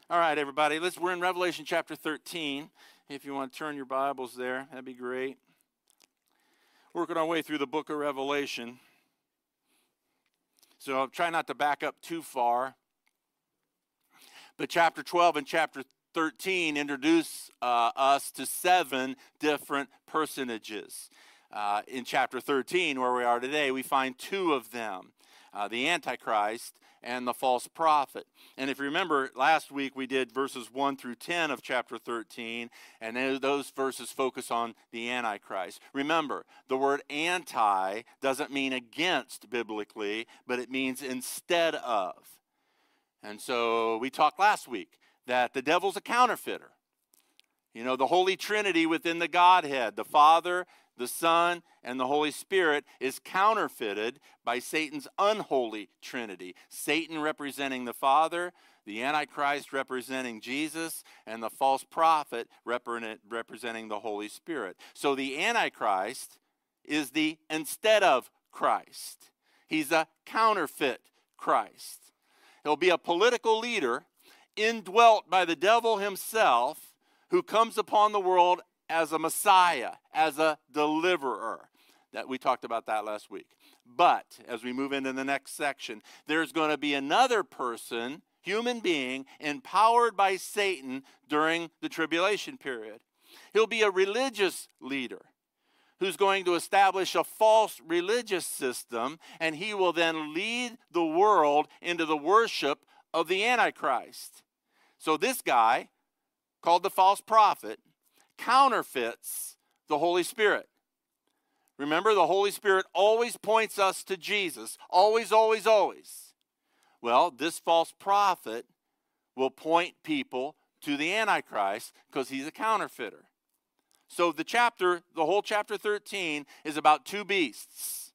All right, everybody. We're in Revelation chapter 13. If you want to turn your Bibles there, that'd be great. Working our way through the book of Revelation. So I'll try not to back up too far. But chapter 12 and chapter 13 introduce us to 7 different personages. In chapter 13, where we are today, we find 2 of them, the Antichrist and the false prophet. And if you remember, last week we did verses 1 through 10 of chapter 13, and those verses focus on the Antichrist. Remember, the word anti doesn't mean against biblically, but it means instead of. And so we talked last week that the devil's a counterfeiter. You know, the Holy Trinity within the Godhead, the Father, the Son, and the Holy Spirit is counterfeited by Satan's unholy Trinity. Satan representing the Father, the Antichrist representing Jesus, and the false prophet representing the Holy Spirit. So the Antichrist is the instead of Christ. He's a counterfeit Christ. He'll be a political leader indwelt by the devil himself who comes upon the world as a Messiah, as a deliverer. That we talked about that last week. But as we move into the next section, there's going to be another person, human being, empowered by Satan during the tribulation period. He'll be a religious leader who's going to establish a false religious system, and he will then lead the world into the worship of the Antichrist. So this guy, called the false prophet, counterfeits the Holy Spirit. Remember, the Holy Spirit always points us to Jesus. Always, always, always. Well, this false prophet will point people to the Antichrist because he's a counterfeiter. So the whole chapter 13 is about 2 beasts.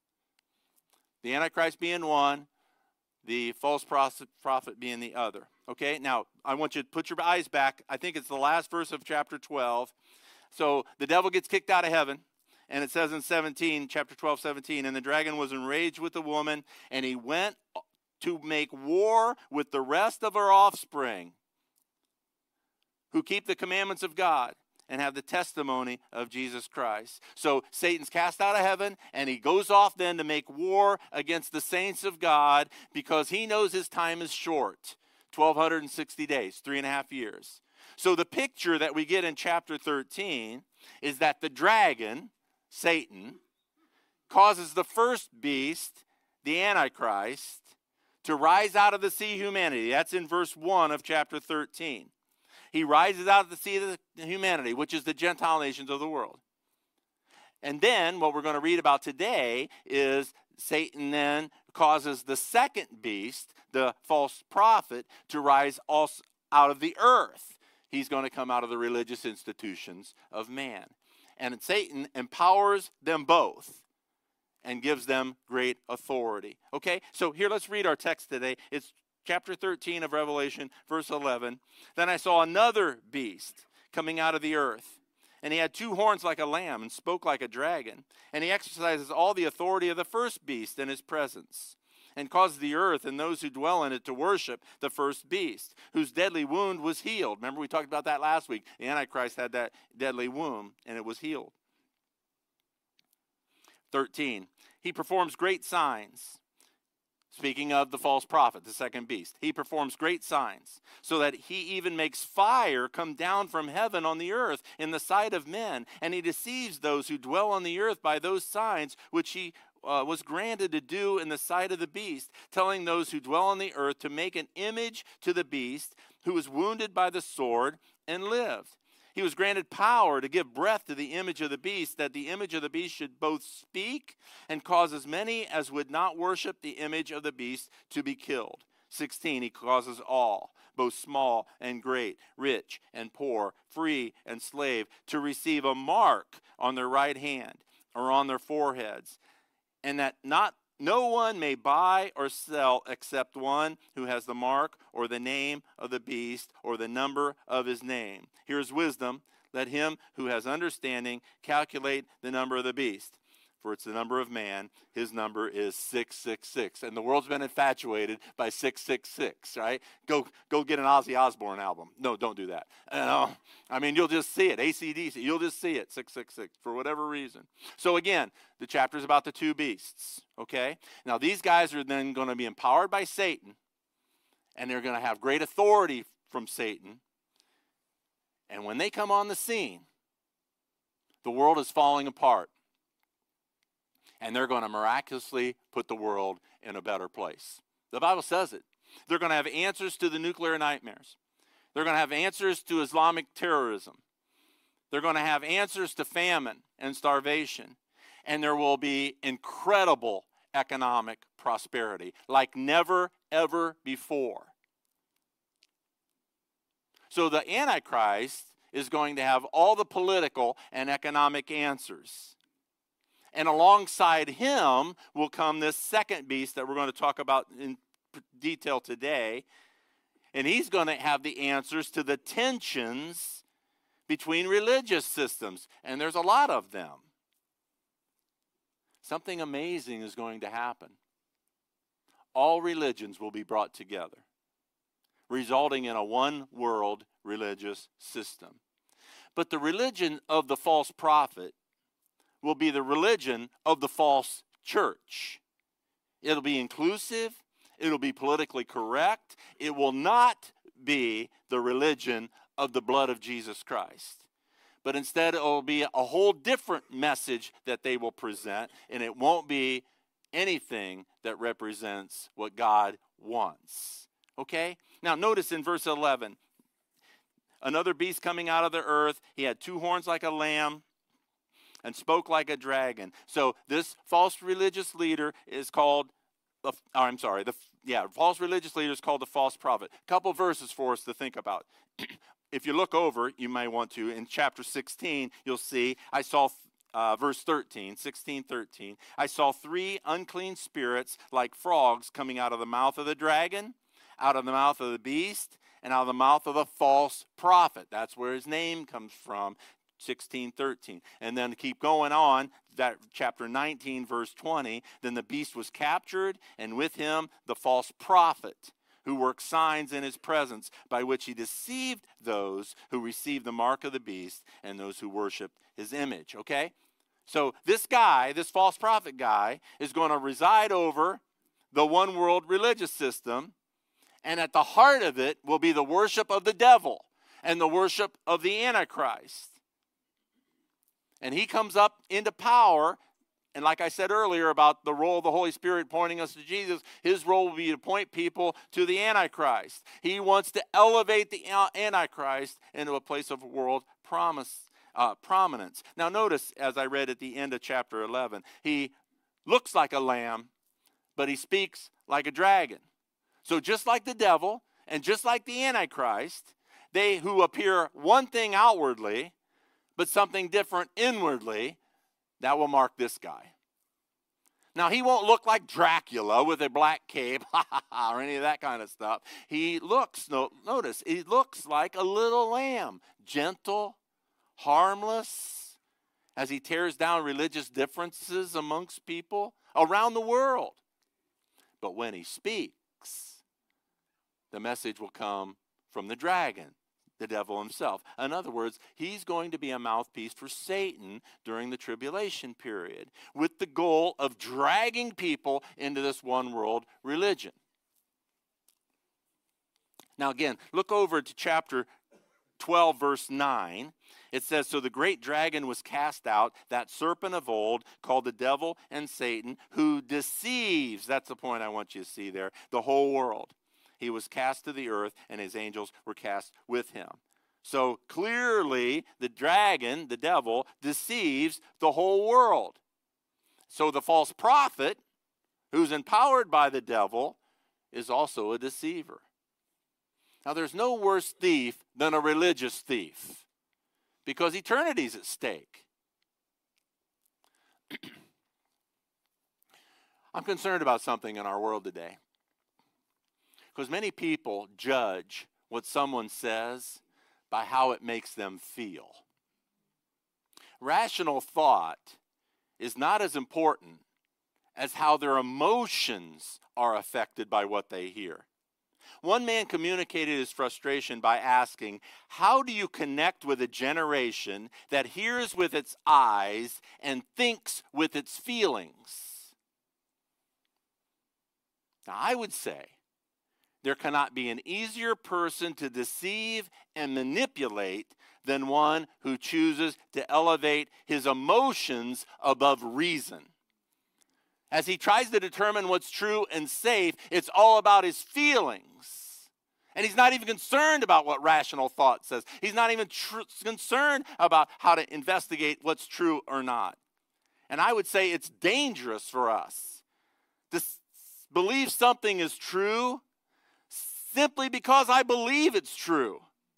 The Antichrist being one, the false prophet being the other. Okay, now I want you to put your eyes back. I think it's the last verse of chapter 12. So the devil gets kicked out of heaven. And it says in chapter 12, 17, and the dragon was enraged with the woman, and he went to make war with the rest of her offspring who keep the commandments of God and have the testimony of Jesus Christ. So Satan's cast out of heaven, and he goes off then to make war against the saints of God because he knows his time is short, 1,260 days, 3.5 years. So the picture that we get in chapter 13 is that the dragon, Satan, causes the first beast, the Antichrist, to rise out of the sea of humanity. That's in verse 1 of chapter 13. He rises out of the sea of humanity, which is the Gentile nations of the world. And then what we're going to read about today is Satan then causes the second beast, the false prophet, to rise also out of the earth. He's going to come out of the religious institutions of man. And Satan empowers them both and gives them great authority. Okay, so here let's read our text today. It's chapter 13 of Revelation, verse 11. Then I saw another beast coming out of the earth. And he had 2 horns like a lamb and spoke like a dragon. And he exercises all the authority of the first beast in his presence, and causes the earth and those who dwell in it to worship the first beast, whose deadly wound was healed. Remember, we talked about that last week. The Antichrist had that deadly wound, and it was healed. 13, he performs great signs. Speaking of the false prophet, the second beast, he performs great signs, so that he even makes fire come down from heaven on the earth in the sight of men, and he deceives those who dwell on the earth by those signs which he was granted to do in the sight of the beast, telling those who dwell on the earth to make an image to the beast who was wounded by the sword and lived. He was granted power to give breath to the image of the beast, that the image of the beast should both speak and cause as many as would not worship the image of the beast to be killed. 16, he causes all, both small and great, rich and poor, free and slave, to receive a mark on their right hand or on their foreheads, and that no one may buy or sell except one who has the mark or the name of the beast or the number of his name. Here's wisdom. Let him who has understanding calculate the number of the beast, for it's the number of man. His number is 666. And the world's been infatuated by 666, right? Go get an Ozzy Osbourne album. No, don't do that. I mean, you'll just see it. AC/DC, you'll just see it, 666, for whatever reason. So again, the chapter is about the two beasts, okay? Now, these guys are then going to be empowered by Satan, and they're going to have great authority from Satan. And when they come on the scene, the world is falling apart. And they're going to miraculously put the world in a better place. The Bible says it. They're going to have answers to the nuclear nightmares. They're going to have answers to Islamic terrorism. They're going to have answers to famine and starvation. And there will be incredible economic prosperity like never, ever before. So the Antichrist is going to have all the political and economic answers. And alongside him will come this second beast that we're going to talk about in detail today. And he's going to have the answers to the tensions between religious systems. And there's a lot of them. Something amazing is going to happen. All religions will be brought together, resulting in a one-world religious system. But the religion of the false prophet will be the religion of the false church. It'll be inclusive. It'll be politically correct. It will not be the religion of the blood of Jesus Christ. But instead, it will be a whole different message that they will present, and it won't be anything that represents what God wants. Okay? Now, notice in verse 11, another beast coming out of the earth. He had two horns like a lamb and spoke like a dragon. So this false religious leader is called, false religious leader is called the false prophet. A couple verses for us to think about. If you look over, you may want to, in chapter 16, you'll see, I saw, verse 13, 16:13, I saw three unclean spirits like frogs coming out of the mouth of the dragon, out of the mouth of the beast, and out of the mouth of the false prophet. That's where his name comes from, 16:13. And then keep going on, that chapter 19, verse 20, then the beast was captured, and with him the false prophet, who worked signs in his presence, by which he deceived those who received the mark of the beast and those who worshiped his image. Okay? So this guy, this false prophet guy, is going to reside over the one world religious system, and at the heart of it will be the worship of the devil and the worship of the Antichrist. And he comes up into power, and like I said earlier about the role of the Holy Spirit pointing us to Jesus, his role will be to point people to the Antichrist. He wants to elevate the Antichrist into a place of world prominence. Now notice, as I read at the end of chapter 11, he looks like a lamb, but he speaks like a dragon. So just like the devil and just like the Antichrist, they who appear one thing outwardly, but something different inwardly, that will mark this guy. Now, he won't look like Dracula with a black cape or any of that kind of stuff. He looks, notice, he looks like a little lamb, gentle, harmless, as he tears down religious differences amongst people around the world. But when he speaks, the message will come from the dragon, the devil himself. In other words, he's going to be a mouthpiece for Satan during the tribulation period, with the goal of dragging people into this one world religion. Now again, look over to chapter 12, verse 9. It says, so the great dragon was cast out, that serpent of old, called the devil and Satan, who deceives, that's the point I want you to see there, the whole world. He was cast to the earth, and his angels were cast with him. So clearly, the dragon, the devil, deceives the whole world. So the false prophet, who's empowered by the devil, is also a deceiver. Now, there's no worse thief than a religious thief, because eternity's at stake. I'm concerned about something in our world today. Because many people judge what someone says by how it makes them feel. Rational thought is not as important as how their emotions are affected by what they hear. One man communicated his frustration by asking, how do you connect with a generation that hears with its eyes and thinks with its feelings? Now, I would say there cannot be an easier person to deceive and manipulate than one who chooses to elevate his emotions above reason. As he tries to determine what's true and safe, it's all about his feelings. And he's not even concerned about what rational thought says. He's not even concerned about how to investigate what's true or not. And I would say it's dangerous for us to believe something is true simply because I believe it's true.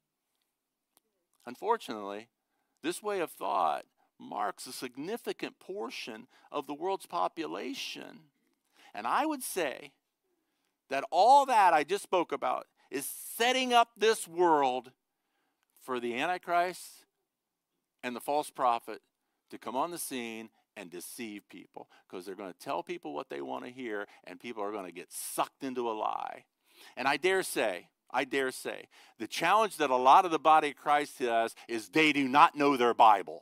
Unfortunately, this way of thought marks a significant portion of the world's population. And I would say that all that I just spoke about is setting up this world for the Antichrist and the false prophet to come on the scene and deceive people, because they're going to tell people what they want to hear, and people are going to get sucked into a lie. And I dare say, the challenge that a lot of the body of Christ has is they do not know their Bible.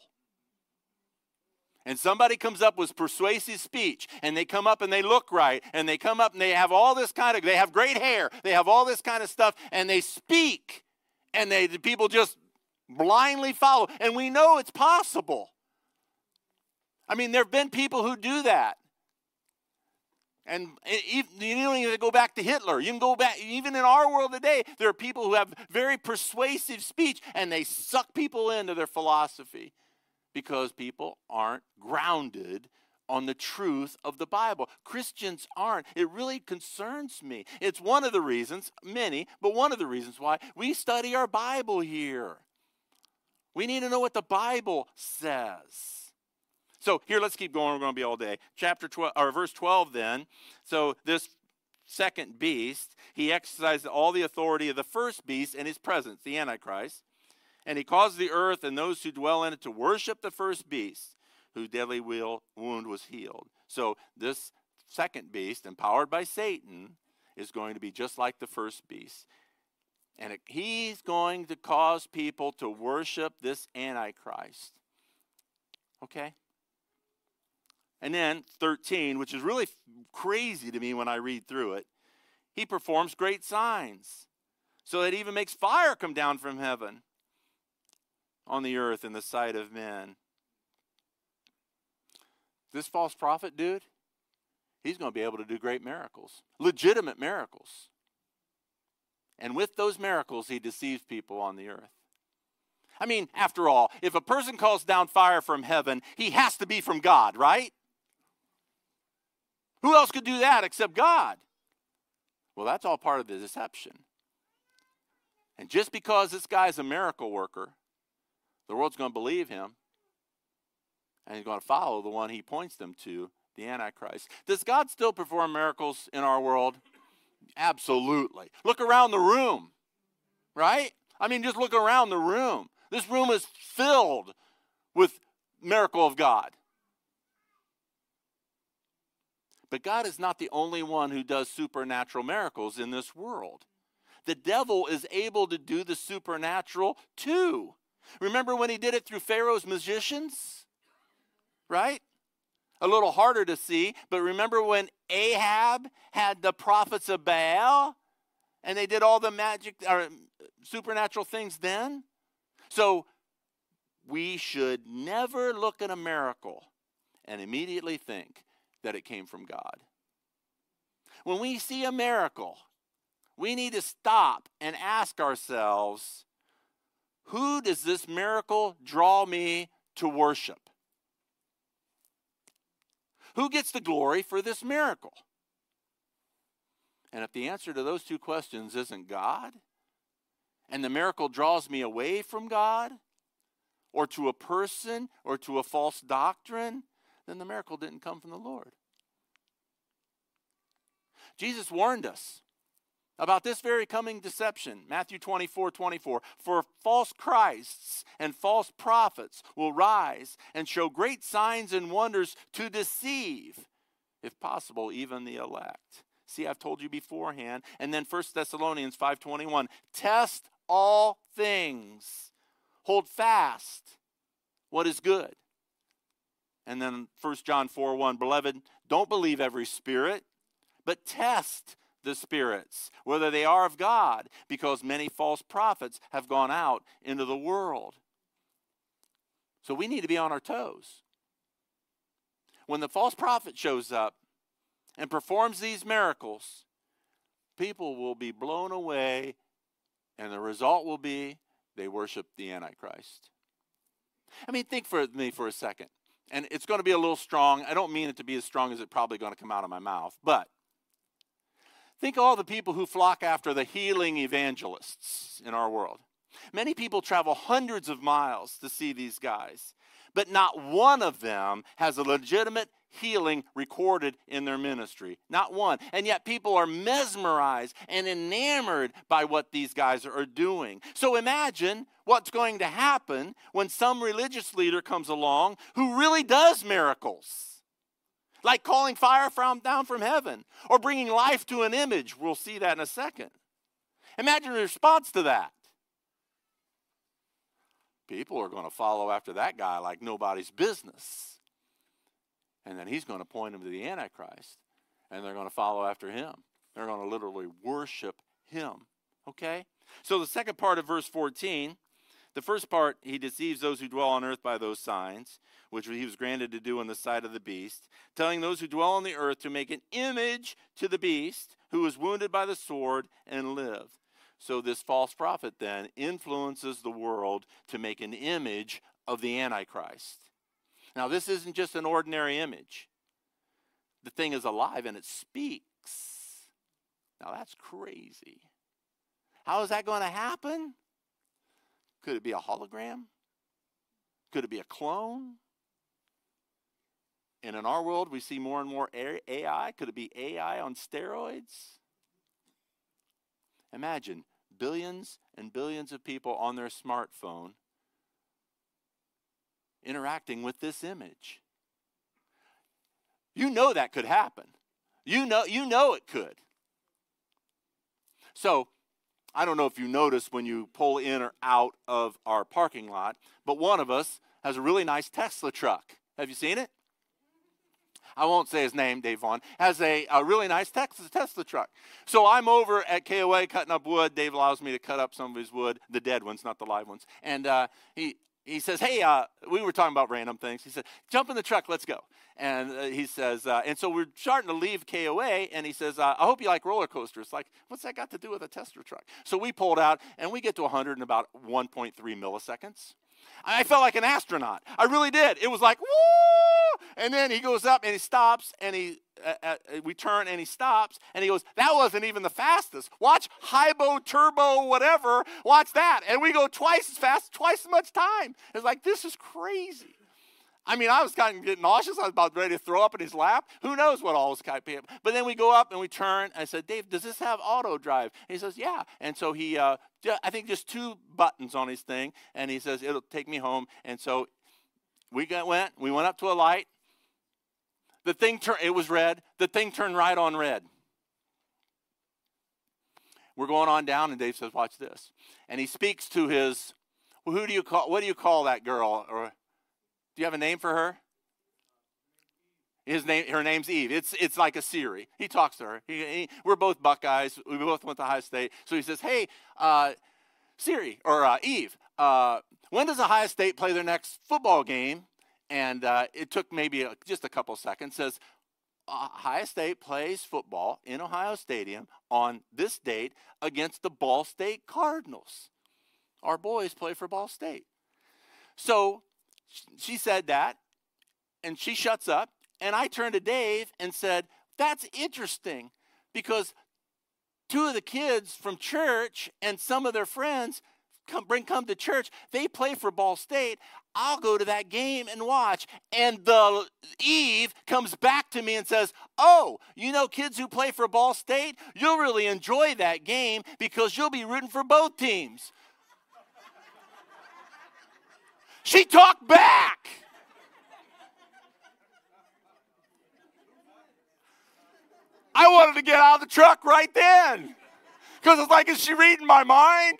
And somebody comes up with persuasive speech, and they come up and they look right, and they come up and they have all this kind of, they have great hair, they have all this kind of stuff, and they speak, and the people just blindly follow. And we know it's possible. I mean, there have been people who do that. And you don't even go back to Hitler. You can go back, even in our world today, there are people who have very persuasive speech, and they suck people into their philosophy because people aren't grounded on the truth of the Bible. Christians aren't. It really concerns me. It's one of the reasons, many, but one of the reasons why we study our Bible here. We need to know what the Bible says. So here, let's keep going. We're going to be all day. Chapter 12, or verse 12 then. So this second beast, he exercised all the authority of the first beast in his presence, the Antichrist. And he caused the earth and those who dwell in it to worship the first beast, whose deadly wound was healed. So this second beast, empowered by Satan, is going to be just like the first beast. And he's going to cause people to worship this Antichrist. Okay? And then 13, which is really crazy to me when I read through it, he performs great signs, so that it even makes fire come down from heaven on the earth in the sight of men. This false prophet, dude, he's going to be able to do great miracles, legitimate miracles. And with those miracles, he deceives people on the earth. I mean, after all, if a person calls down fire from heaven, he has to be from God, right? Who else could do that except God? Well, that's all part of the deception. And just because this guy's a miracle worker, the world's going to believe him, and he's going to follow the one he points them to, the Antichrist. Does God still perform miracles in our world? Absolutely. Look around the room, right? I mean, just look around the room. This room is filled with miracle of God. But God is not the only one who does supernatural miracles in this world. The devil is able to do the supernatural too. Remember when he did it through Pharaoh's magicians? Right? A little harder to see, but remember when Ahab had the prophets of Baal and they did all the magic or supernatural things then? So we should never look at a miracle and immediately think that it came from God. When we see a miracle, we need to stop and ask ourselves, who does this miracle draw me to worship? Who gets the glory for this miracle? And if the answer to those two questions isn't God, and the miracle draws me away from God, or to a person, or to a false doctrine, then the miracle didn't come from the Lord. Jesus warned us about this very coming deception. Matthew 24:24. For false Christs and false prophets will rise and show great signs and wonders to deceive, if possible, even the elect. See, I've told you beforehand. And then 1 Thessalonians 5:21. Test all things. Hold fast what is good. And then 1 John 4:1. Beloved, don't believe every spirit, but test the spirits, whether they are of God, because many false prophets have gone out into the world. So we need to be on our toes. When the false prophet shows up and performs these miracles, people will be blown away, and the result will be they worship the Antichrist. I mean, think for me for a second. And it's going to be a little strong. I don't mean it to be as strong as it's probably going to come out of my mouth, but think of all the people who flock after the healing evangelists in our world. Many people travel hundreds of miles to see these guys, but not one of them has a legitimate healing recorded in their ministry. Not one. And yet people are mesmerized and enamored by what these guys are doing. So imagine what's going to happen when some religious leader comes along who really does miracles. Like calling fire down from heaven or bringing life to an image. We'll see that in a second. Imagine the response to that. People are going to follow after that guy like nobody's business. And then he's going to point them to the Antichrist. And they're going to follow after him. They're going to literally worship him. Okay? So the second part of verse 14, the first part, he deceives those who dwell on earth by those signs, which he was granted to do in the sight of the beast, telling those who dwell on the earth to make an image to the beast who was wounded by the sword and lived. So this false prophet then influences the world to make an image of the Antichrist. Now, this isn't just an ordinary image. The thing is alive and it speaks. Now, that's crazy. How is that going to happen? Could it be a hologram? Could it be a clone? And in our world, we see more and more AI. Could it be AI on steroids? Imagine billions and billions of people on their smartphone interacting with this image. You know that could happen. You know it could. So, I don't know if you noticed when you pull in or out of our parking lot, but one of us has a really nice Tesla truck. Have you seen it? I won't say his name, Dave Vaughn, has a really nice Tesla truck. So I'm over at KOA cutting up wood. Dave allows me to cut up some of his wood, the dead ones, not the live ones. And he says, hey, we were talking about random things. He said, jump in the truck, let's go. And he says, and so we're starting to leave KOA, and he says, I hope you like roller coasters. Like, what's that got to do with a Tesla truck? So we pulled out, and we get to 100 in about 1.3 milliseconds. I felt like an astronaut. I really did. It was like, woo! And then he goes up and he stops, and we turn and he stops, and he goes, that wasn't even the fastest. Watch Hybo, Turbo, whatever. Watch that. And we go twice as fast, twice as much time. It's like, this is crazy. I mean, I was kind of getting nauseous. I was about ready to throw up in his lap. Who knows what all was kind of. But then we go up and we turn. I said, Dave, does this have auto drive? And he says, yeah. And so he, I think just 2 buttons on his thing. And he says, it'll take me home. And so we went up to a light. The thing it was red. The thing turned right on red. We're going on down, and Dave says, watch this. And he speaks to his, well, what do you call that girl? Or do you have a name for her? Her name's Eve. It's like a Siri. He talks to her. We're both Buckeyes. We both went to Ohio State. So he says, hey, Siri, or Eve, when does Ohio State play their next football game? And it took maybe just a couple seconds. Says, Ohio State plays football in Ohio Stadium on this date against the Ball State Cardinals. Our boys play for Ball State. So she said that, and she shuts up, and I turned to Dave and said, that's interesting, because 2 of the kids from church and some of their friends come to church. They play for Ball State. I'll go to that game and watch. And the Eve comes back to me and says, oh, you know, kids who play for Ball State, you'll really enjoy that game because you'll be rooting for both teams. She talked back. I wanted to get out of the truck right then. Because it's like, is she reading my mind?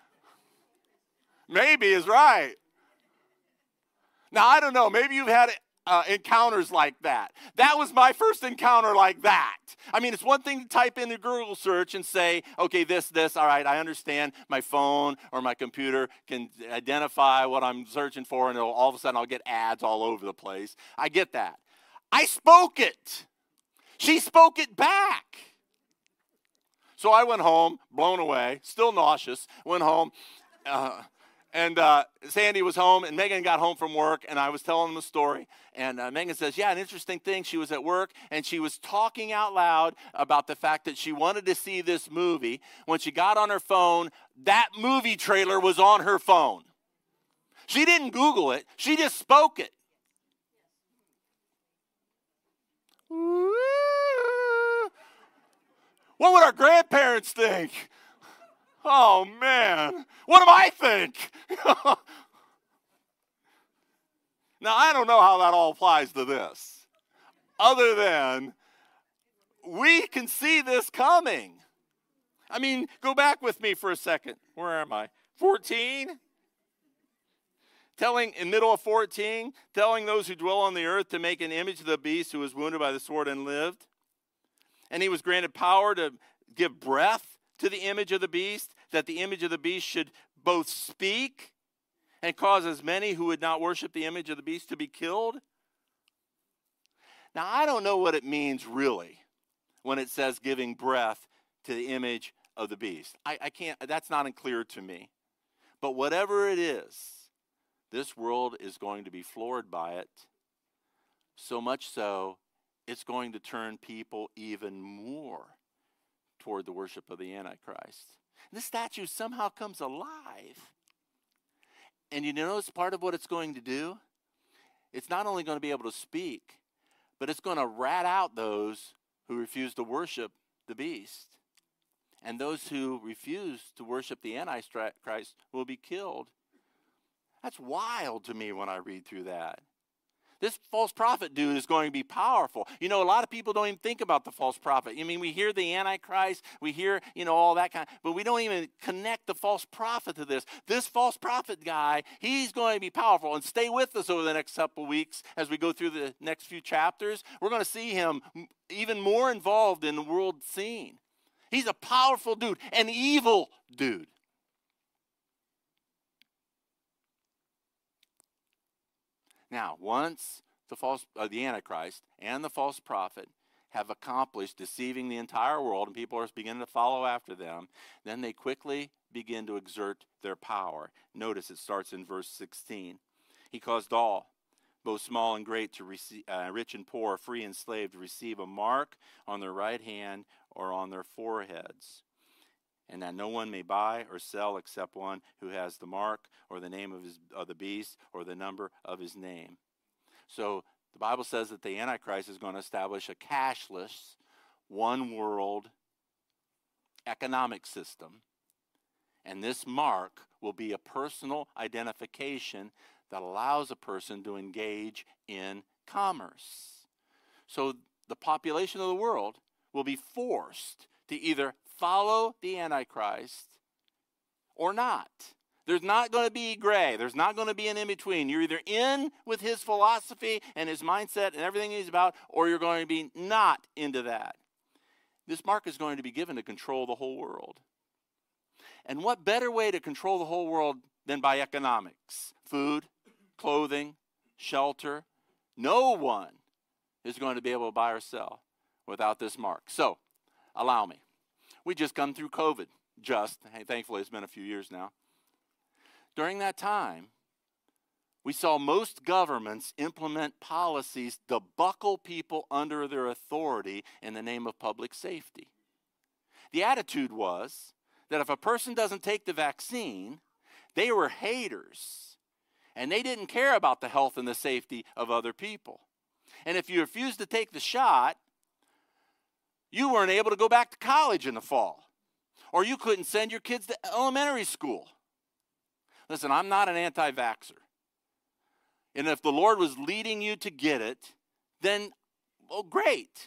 Maybe is right. Now, I don't know. Maybe you've had encounters like that. That was my first encounter like that. I mean, it's one thing to type in the Google search and say, okay, this, all right, I understand my phone or my computer can identify what I'm searching for, and all of a sudden I'll get ads all over the place. I get that. I spoke it. She spoke it back. So I went home, blown away, still nauseous, went home, and Sandy was home, and Megan got home from work, and I was telling them the story. And Megan says, yeah, an interesting thing, she was at work, and she was talking out loud about the fact that she wanted to see this movie. When she got on her phone, that movie trailer was on her phone. She didn't Google it. She just spoke it. What would our grandparents think? Oh, man. What do I think? Now, I don't know how that all applies to this, other than we can see this coming. I mean, go back with me for a second. Where am I? 14? In middle of 14, telling those who dwell on the earth to make an image of the beast who was wounded by the sword and lived. And he was granted power to give breath to the image of the beast, that the image of the beast should both speak and cause as many who would not worship the image of the beast to be killed. Now, I don't know what it means really when it says giving breath to the image of the beast. I can't, that's not unclear to me. But whatever it is, this world is going to be floored by it, so much so it's going to turn people even more toward the worship of the Antichrist. This statue somehow comes alive. And you notice part of what it's going to do? It's not only going to be able to speak, but it's going to rat out those who refuse to worship the beast. And those who refuse to worship the Antichrist will be killed. That's wild to me when I read through that. This false prophet dude is going to be powerful. You know, a lot of people don't even think about the false prophet. I mean, we hear the Antichrist, we hear, you know, all that kind of, but we don't even connect the false prophet to this. This false prophet guy, he's going to be powerful. And stay with us over the next couple weeks as we go through the next few chapters. We're going to see him even more involved in the world scene. He's a powerful dude, an evil dude. Now, once the Antichrist and the false prophet have accomplished deceiving the entire world and people are beginning to follow after them, then they quickly begin to exert their power. Notice it starts in verse 16. He caused all, both small and great, to receive, rich and poor, free and slave, to receive a mark on their right hand or on their foreheads, and that no one may buy or sell except one who has the mark or the name of the beast or the number of his name. So the Bible says that the Antichrist is going to establish a cashless, one world economic system. And this mark will be a personal identification that allows a person to engage in commerce. So the population of the world will be forced to either follow the Antichrist or not. There's not going to be gray. There's not going to be an in-between. You're either in with his philosophy and his mindset and everything he's about, or you're going to be not into that. This mark is going to be given to control the whole world. And what better way to control the whole world than by economics? Food, clothing, shelter. No one is going to be able to buy or sell without this mark. So, allow me. We just come through COVID. Thankfully, it's been a few years now. During that time, we saw most governments implement policies to buckle people under their authority in the name of public safety. The attitude was that if a person doesn't take the vaccine, They were haters, and they didn't care about the health and the safety of other people. And if you refused to take the shot, you weren't able to go back to college in the fall, or you couldn't send your kids to elementary school. Listen, I'm not an anti-vaxxer. And if the Lord was leading you to get it, then, well, great.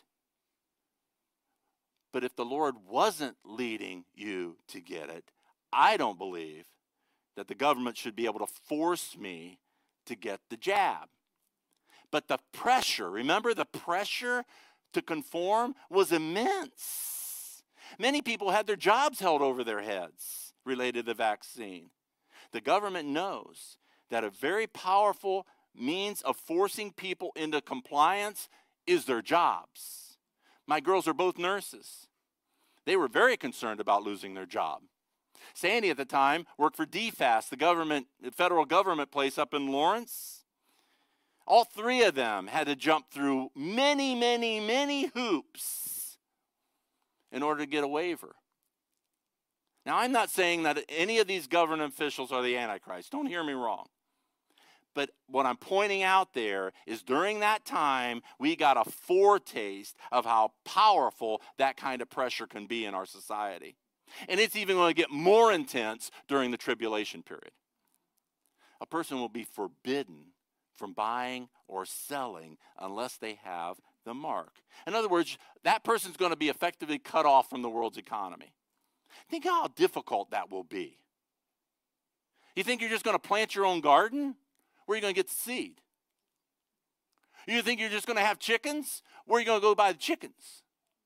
But if the Lord wasn't leading you to get it, I don't believe that the government should be able to force me to get the jab. But the pressure, remember the pressure to conform was immense. Many people had their jobs held over their heads related to the vaccine. The government knows that a very powerful means of forcing people into compliance is their jobs. My girls are both nurses. They were very concerned about losing their job. Sandy at the time worked for DFAS, the federal government place up in Lawrence. All three of them had to jump through many, many, many hoops in order to get a waiver. Now, I'm not saying that any of these government officials are the Antichrist. Don't hear me wrong. But what I'm pointing out there is during that time, we got a foretaste of how powerful that kind of pressure can be in our society. And it's even going to get more intense during the tribulation period. A person will be forbidden from buying or selling unless they have the mark. In other words, that person's going to be effectively cut off from the world's economy. Think how difficult that will be. You think you're just going to plant your own garden? Where are you going to get the seed? You think you're just going to have chickens? Where are you going to go buy the chickens?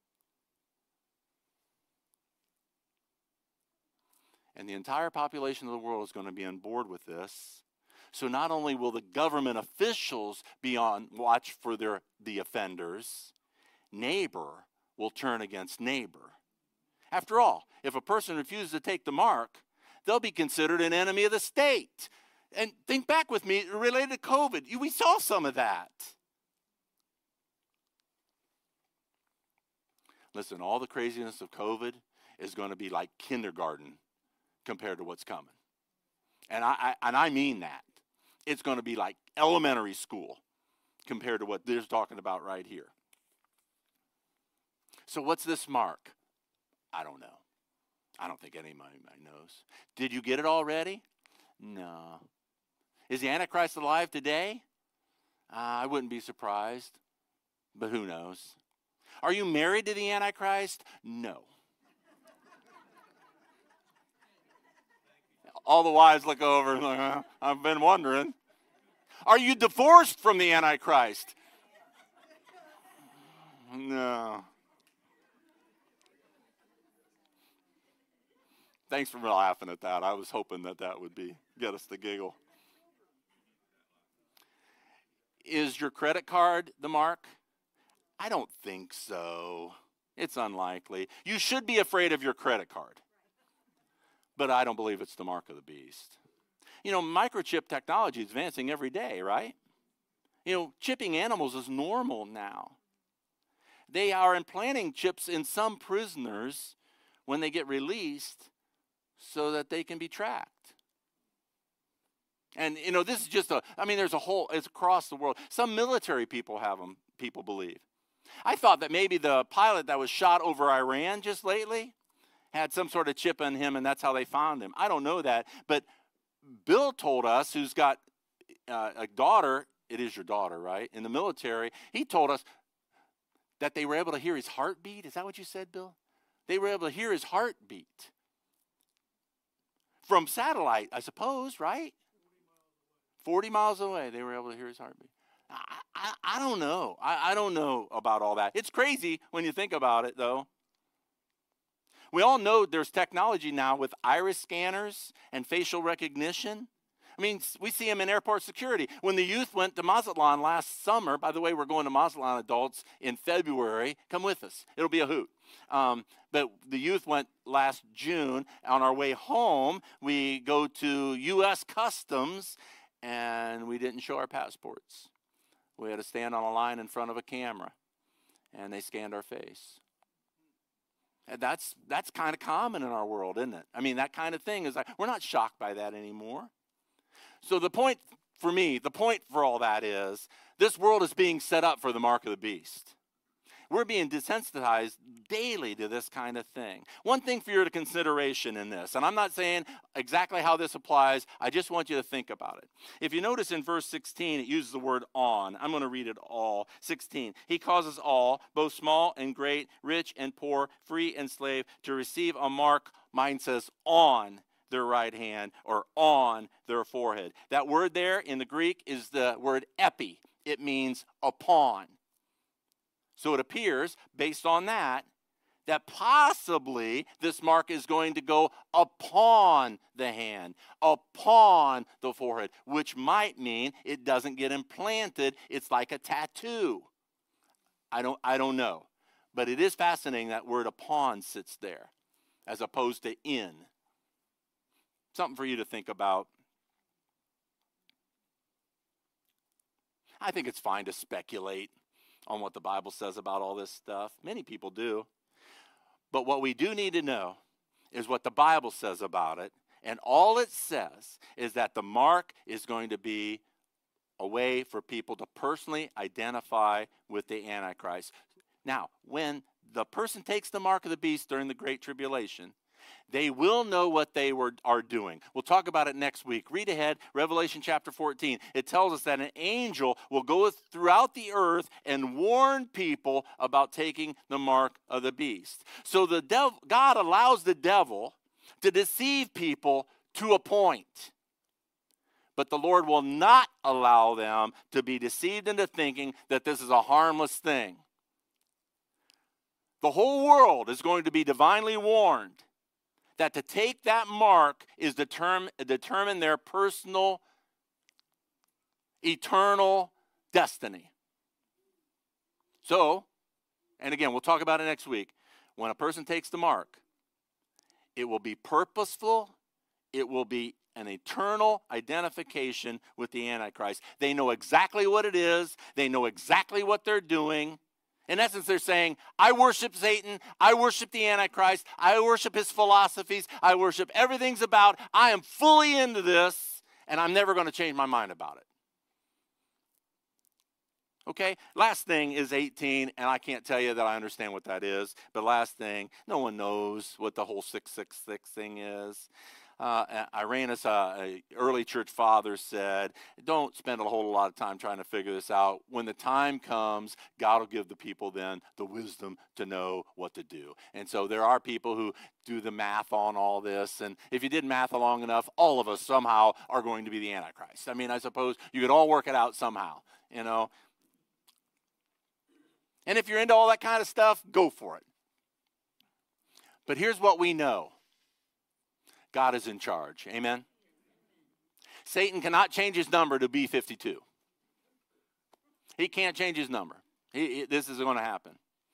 And the entire population of the world is going to be on board with this. So not only will the government officials be on watch for the offenders, neighbor will turn against neighbor. After all, if a person refuses to take the mark, they'll be considered an enemy of the state. And think back with me, related to COVID, we saw some of that. Listen, all the craziness of COVID is going to be like kindergarten compared to what's coming. And I mean that. It's going to be like elementary school compared to what they're talking about right here. So what's this mark? I don't know. I don't think anybody knows. Did you get it already? No. Is the Antichrist alive today? I wouldn't be surprised, but who knows? Are you married to the Antichrist? No. All the wives look over and like, I've been wondering. Are you divorced from the Antichrist? No. Thanks for laughing at that. I was hoping that would get us to giggle. Is your credit card the mark? I don't think so. It's unlikely. You should be afraid of your credit card. But I don't believe it's the mark of the beast. You know, microchip technology is advancing every day, right? You know, chipping animals is normal now. They are implanting chips in some prisoners when they get released so that they can be tracked. And, you know, this is just there's it's across the world. Some military people have them, people believe. I thought that maybe the pilot that was shot over Iran just lately had some sort of chip in him, and that's how they found him. I don't know that. But Bill told us, who's got a daughter, it is your daughter, right, in the military, he told us that they were able to hear his heartbeat. Is that what you said, Bill? They were able to hear his heartbeat. From satellite, I suppose, right? 40 miles away, they were able to hear his heartbeat. I don't know. I don't know about all that. It's crazy when you think about it, though. We all know there's technology now with iris scanners and facial recognition. I mean, we see them in airport security. When the youth went to Mazatlan last summer, by the way, we're going to Mazatlan adults in February. Come with us. It'll be a hoot. But the youth went last June. On our way home, we go to U.S. Customs, and we didn't show our passports. We had to stand on a line in front of a camera, and they scanned our face. And that's kind of common in our world, isn't it? I mean, that kind of thing is like, we're not shocked by that anymore. So the point for me, the point for all that is, this world is being set up for the mark of the beast. We're being desensitized daily to this kind of thing. One thing for your consideration in this, and I'm not saying exactly how this applies, I just want you to think about it. If you notice in verse 16, it uses the word on. I'm going to read it all. 16, he causes all, both small and great, rich and poor, free and slave, to receive a mark, mine says, on their right hand or on their forehead. That word there in the Greek is the word epi. It means upon. So it appears, based on that possibly this mark is going to go upon the hand, upon the forehead, which might mean it doesn't get implanted. It's like a tattoo. I don't know. But it is fascinating that word upon sits there as opposed to in. Something for you to think about. I think it's fine to speculate on what the Bible says about all this stuff. Many people do. But what we do need to know is what the Bible says about it. And all it says is that the mark is going to be a way for people to personally identify with the Antichrist. Now, when the person takes the mark of the beast during the Great Tribulation, they will know what they are doing. We'll talk about it next week. Read ahead, Revelation chapter 14. It tells us that an angel will go throughout the earth and warn people about taking the mark of the beast. So God allows the devil to deceive people to a point. But the Lord will not allow them to be deceived into thinking that this is a harmless thing. The whole world is going to be divinely warned that to take that mark is determine their personal, eternal destiny. So, and again, we'll talk about it next week. When a person takes the mark, it will be purposeful. It will be an eternal identification with the Antichrist. They know exactly what it is. They know exactly what they're doing. In essence, they're saying, I worship Satan, I worship the Antichrist, I worship his philosophies, I worship everything's about, I am fully into this, and I'm never going to change my mind about it. Okay, last thing is 18, and I can't tell you that I understand what that is, but last thing, no one knows what the whole 666 thing is. Irenaeus, an early church father, said, don't spend a whole lot of time trying to figure this out. When the time comes, God will give the people then the wisdom to know what to do. And so there are people who do the math on all this. And if you did math long enough, all of us somehow are going to be the Antichrist. I mean, I suppose you could all work it out somehow, you know. And if you're into all that kind of stuff, go for it. But here's what we know. God is in charge. Amen? Satan cannot change his number to B52. He can't change his number. This is going to happen.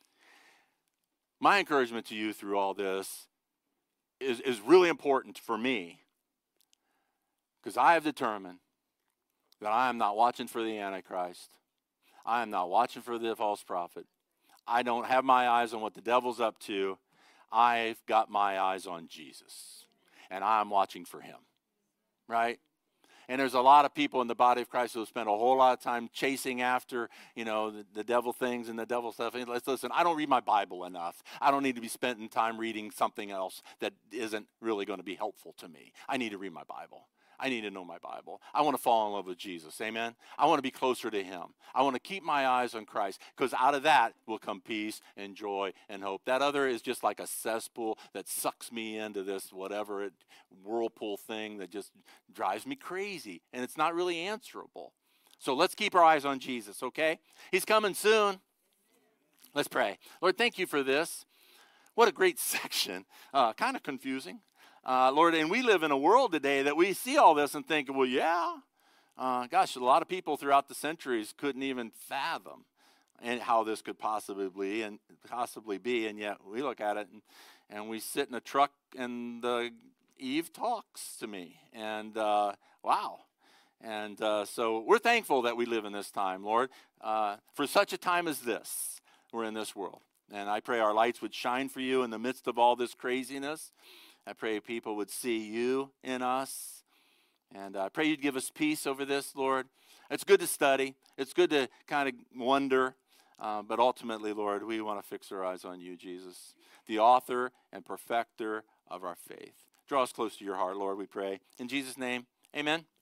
My encouragement to you through all this is really important for me, because I have determined that I am not watching for the Antichrist. I am not watching for the false prophet. I don't have my eyes on what the devil's up to. I've got my eyes on Jesus. And I'm watching for him, right? And there's a lot of people in the body of Christ who spend a whole lot of time chasing after, the devil things and the devil stuff. And listen, I don't read my Bible enough. I don't need to be spending time reading something else that isn't really going to be helpful to me. I need to read my Bible. I need to know my Bible. I want to fall in love with Jesus. Amen? I want to be closer to him. I want to keep my eyes on Christ, because out of that will come peace and joy and hope. That other is just like a cesspool that sucks me into this whirlpool thing that just drives me crazy, and it's not really answerable. So let's keep our eyes on Jesus, okay? He's coming soon. Let's pray. Lord, thank you for this. What a great section. Kind of confusing. Lord, and we live in a world today that we see all this and think, well, yeah. Gosh, a lot of people throughout the centuries couldn't even fathom and how this could possibly be, and yet we look at it and we sit in a truck and Eve talks to me, and wow. And so we're thankful that we live in this time, Lord. For such a time as this, we're in this world. And I pray our lights would shine for you in the midst of all this craziness. I pray people would see you in us. And I pray you'd give us peace over this, Lord. It's good to study. It's good to kind of wonder. But ultimately, Lord, we want to fix our eyes on you, Jesus, the author and perfecter of our faith. Draw us close to your heart, Lord, we pray. In Jesus' name, amen.